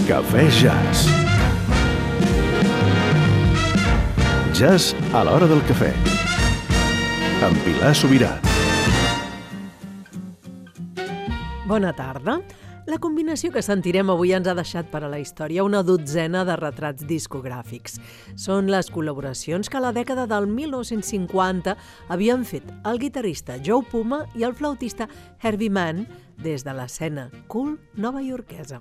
Cafè Jazz. Jazz a l'hora del cafè. Amb Pilar Sobirà. Bona tarda. La combinació que sentirem avui ens ha deixat per a la història una dotzena de retrats discogràfics. Són les col·laboracions que a la dècada del 1950 havien fet el guitarrista Joe Puma i el flautista Herbie Mann des de l'escena cool novaiorquesa.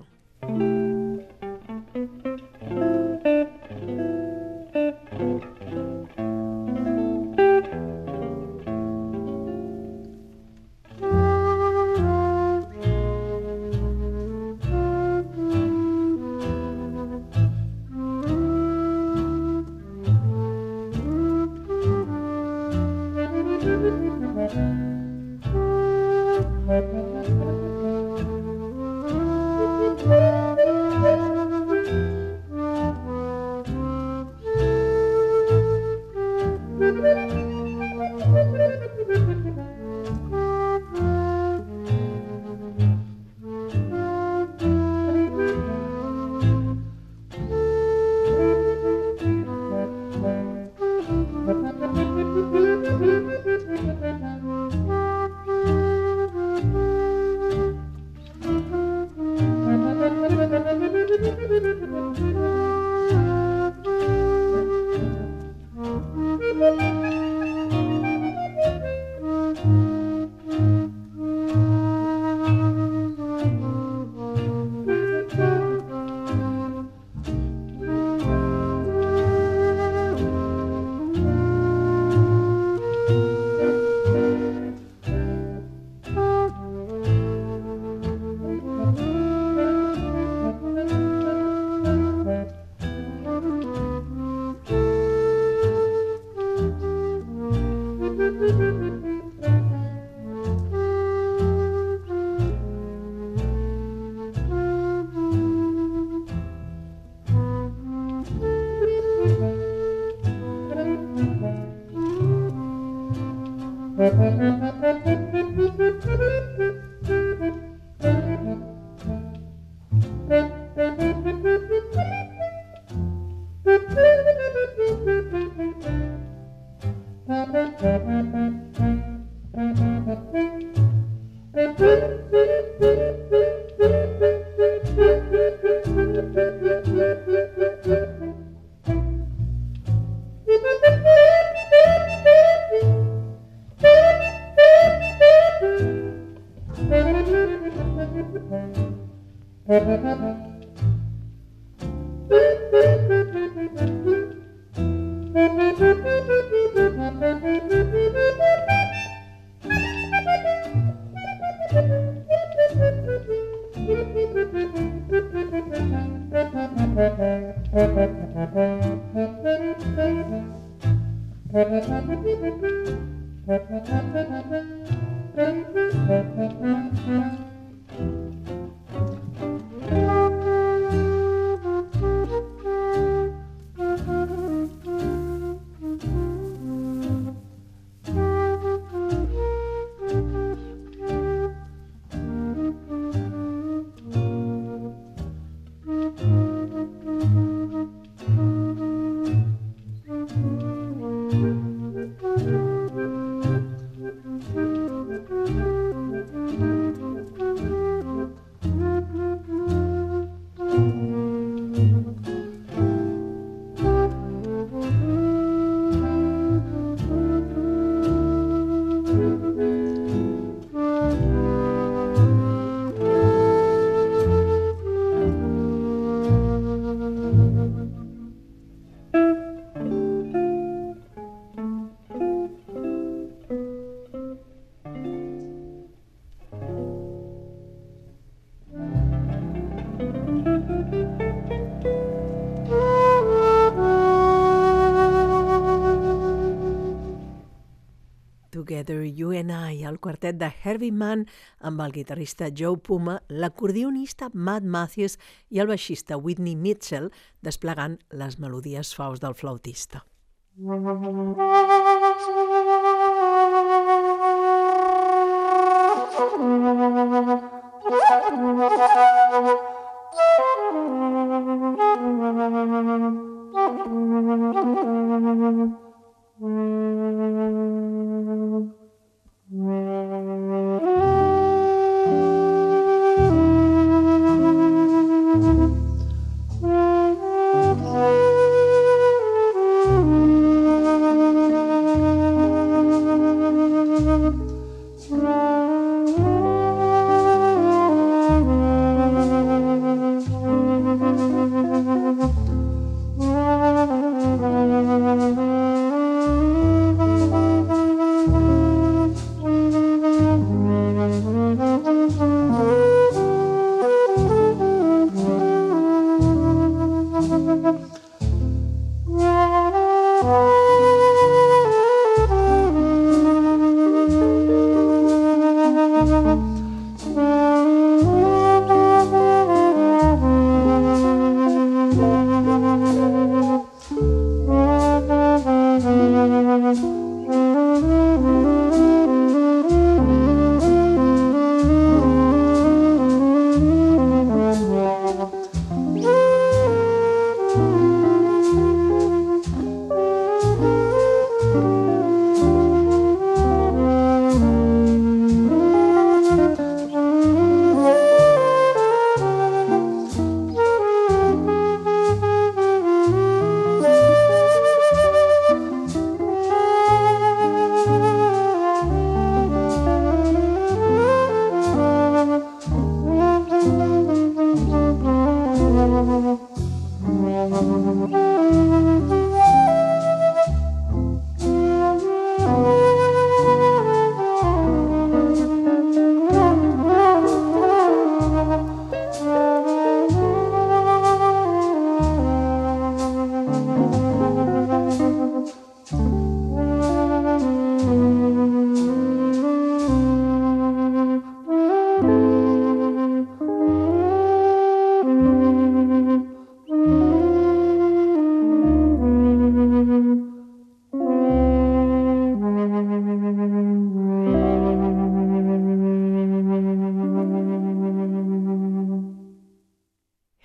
Together You and I, el quartet de Herbie Mann amb el guitarrista Joe Puma, l'acordionista Matt Matthews i el baixista Whitney Mitchell desplegant les melodies suaus del flautista.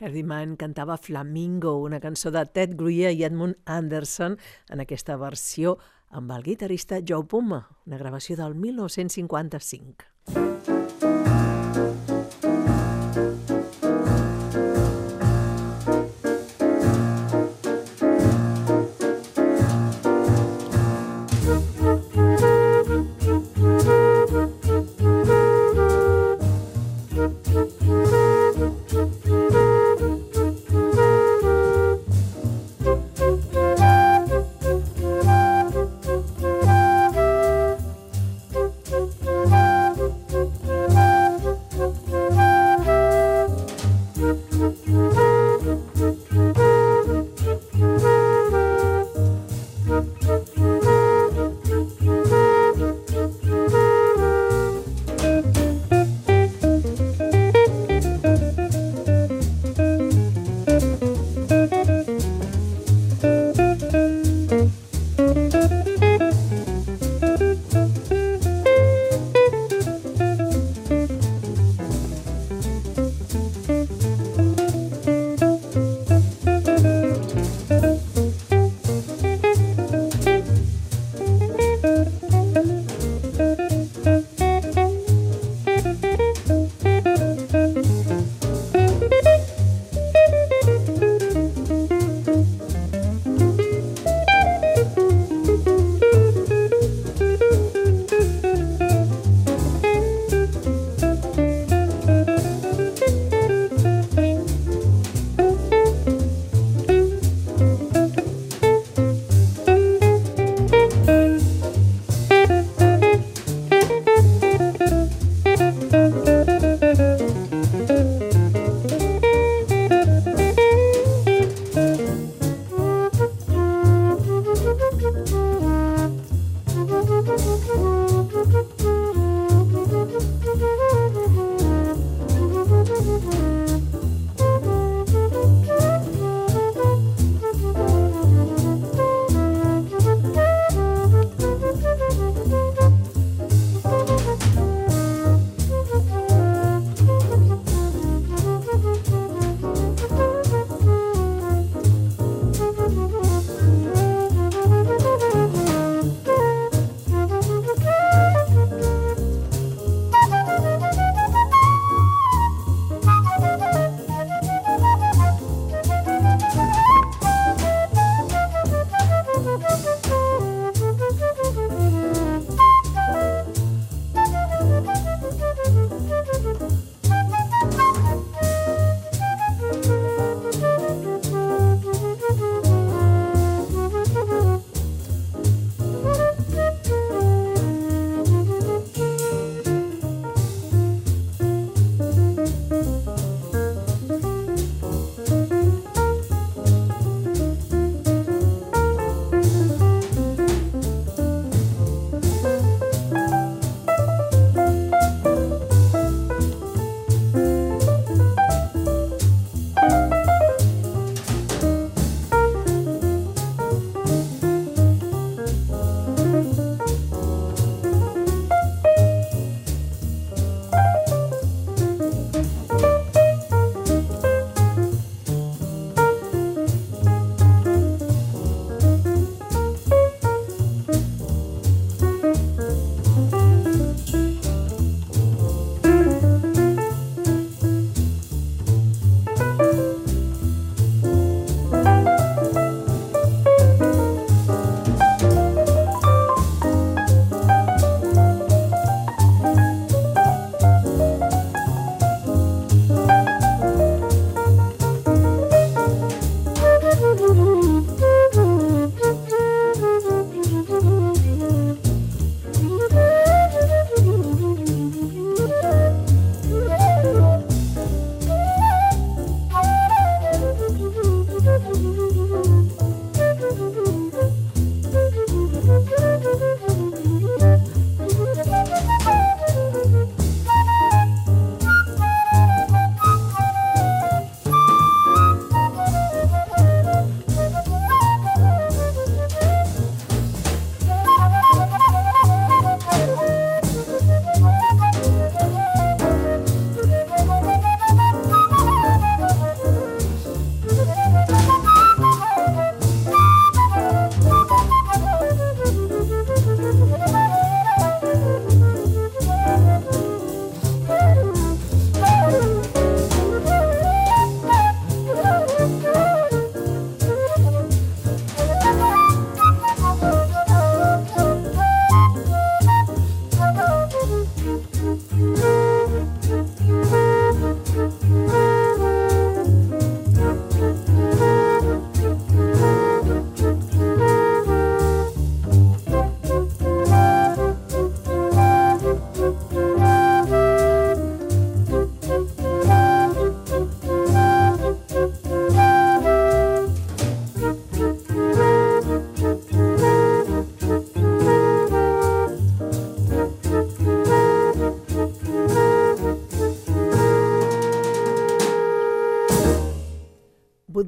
Herdiman cantava Flamingo, una cançó de Ted Greer i Edmund Anderson, en aquesta versió amb el guitarrista Joe Puma, una gravació del 1955.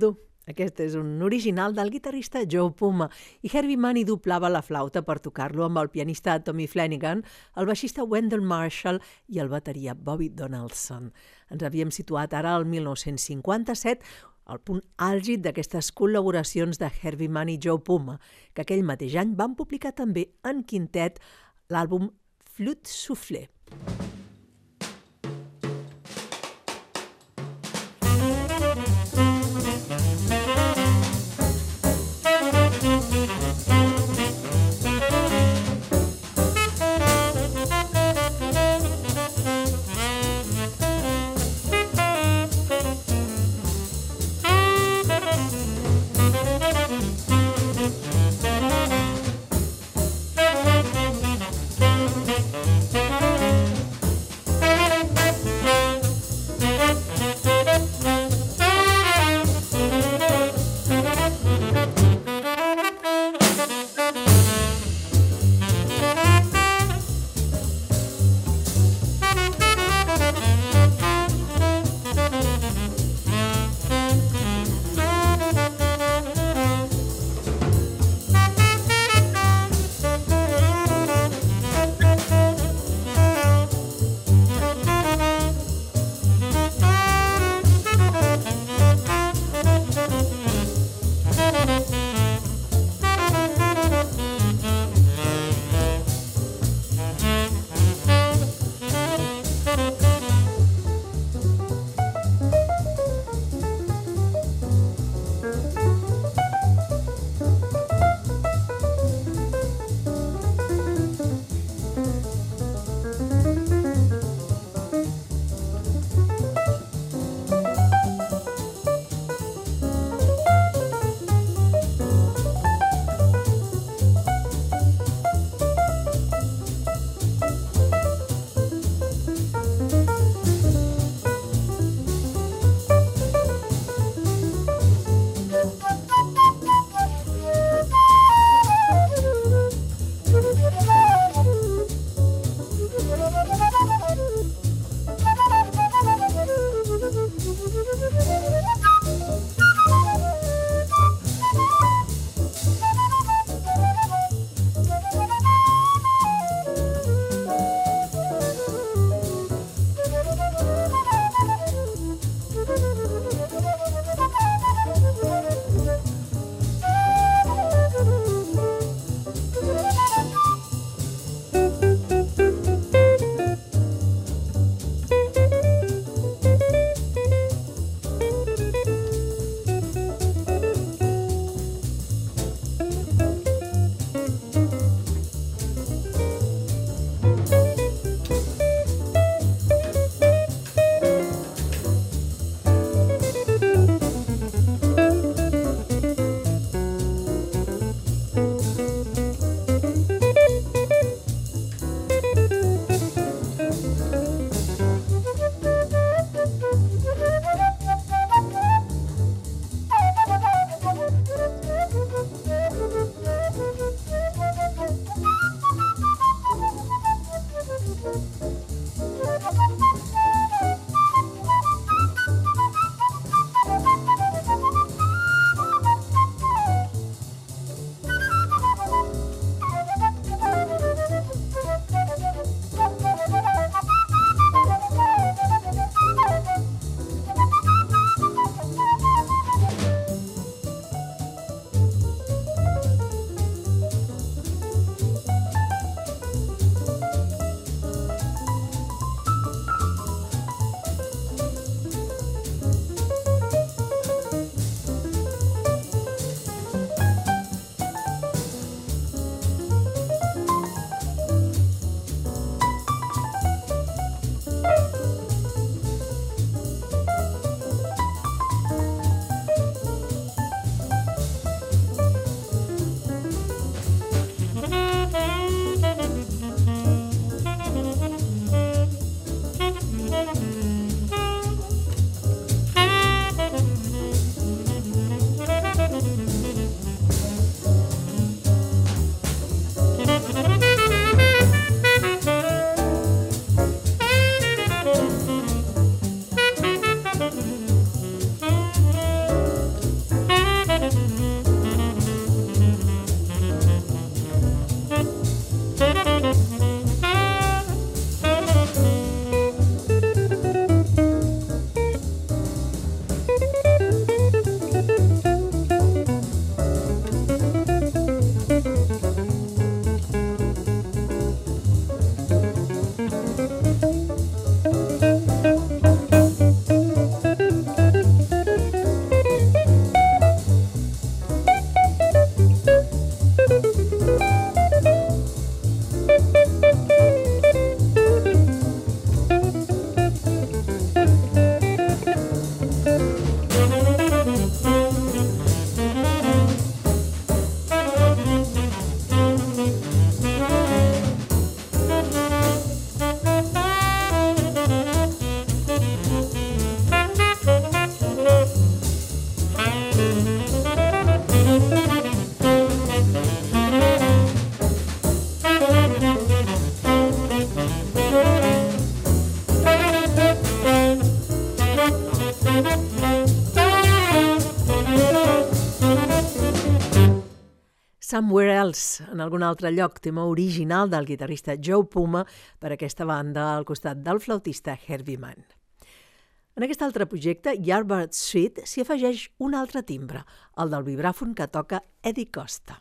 Do. Aquest és un original del guitarrista Joe Puma i Herbie Mann hi doblava la flauta per tocar-lo amb el pianista Tommy Flanagan, el baixista Wendell Marshall i el bateria Bobby Donaldson. Ens havíem situat ara al 1957, al punt àlgid d'aquestes col·laboracions de Herbie Mann i Joe Puma, que aquell mateix any van publicar també en quintet l'àlbum Flûte Soufflée. Somewhere Else, en algun altre lloc, tema original del guitarrista Joe Puma per aquesta banda al costat del flautista Herbie Mann. En aquest altre projecte, Yardbird Suite, s'hi afegeix un altre timbre, el del vibràfon que toca Eddie Costa.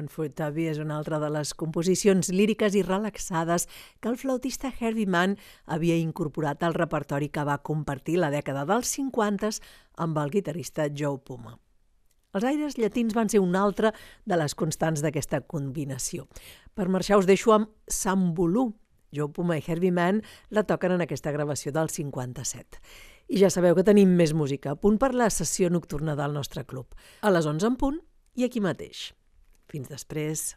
for Tubby és una altra de les composicions líriques i relaxades que el flautista Herbie Mann havia incorporat al repertori que va compartir la dècada dels 50 amb el guitarrista Joe Puma. Els aires llatins van ser una altra de les constants d'aquesta combinació. Per marxar us deixo amb Sambulu. Joe Puma i Herbie Mann la toquen en aquesta gravació del 57. I ja sabeu que tenim més música a punt per la sessió nocturna del nostre club. A les 11 en punt i aquí mateix. Fins després.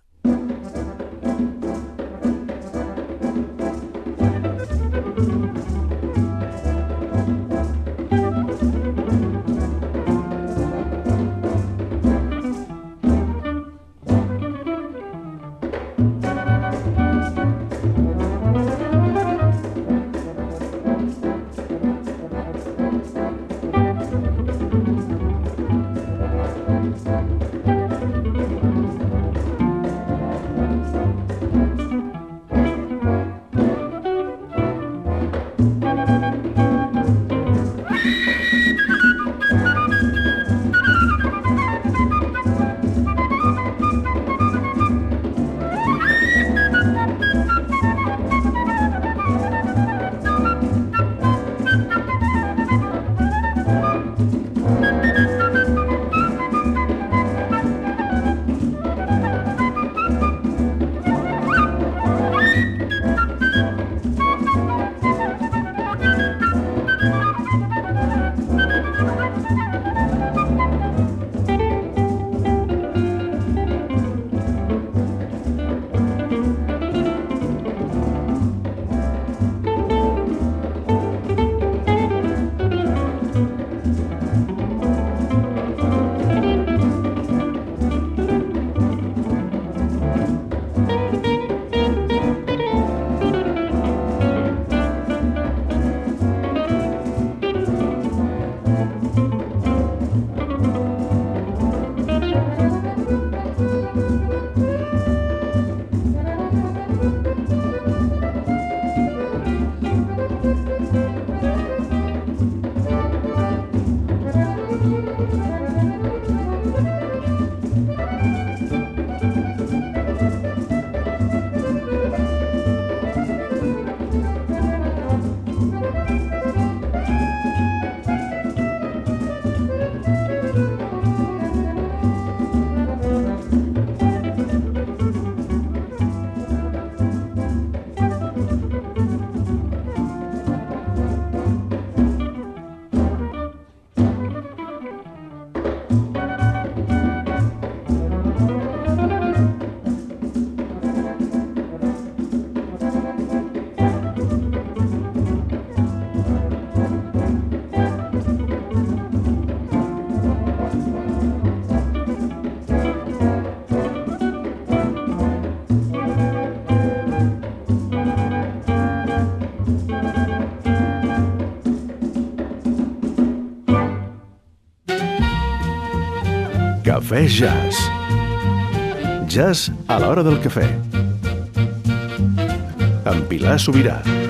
Cafè Jazz. Jazz a l'hora del cafè. Amb Pilar Sobirà.